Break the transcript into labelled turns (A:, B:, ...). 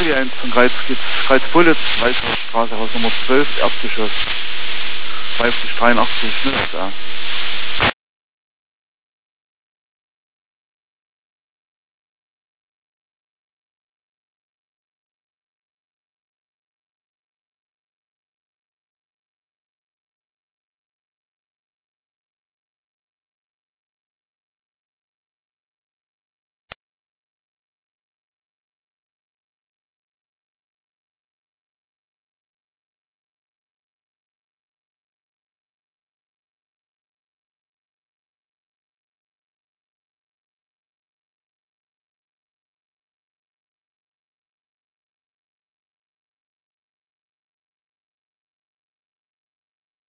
A: 1 von Kreuzbullitz, Waldhausstraße, Haus Nummer 12, Erdgeschoss. 5083, ne, da.